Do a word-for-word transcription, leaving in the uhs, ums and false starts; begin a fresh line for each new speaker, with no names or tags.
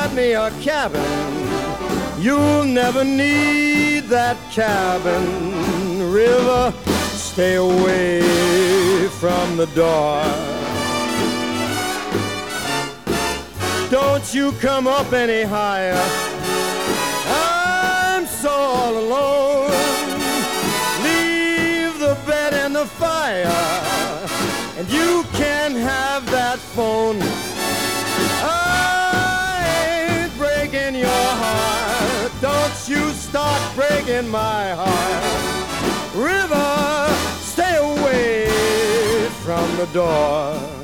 got me a cabin. You'll never need that cabin. River, stay away from the door. Don't you come up any higher. I'm so all alone. Leave the bed and the fire, and you can have that phone. I ain't breaking your heart. Don't you start breaking my heart. River, stay away from the door.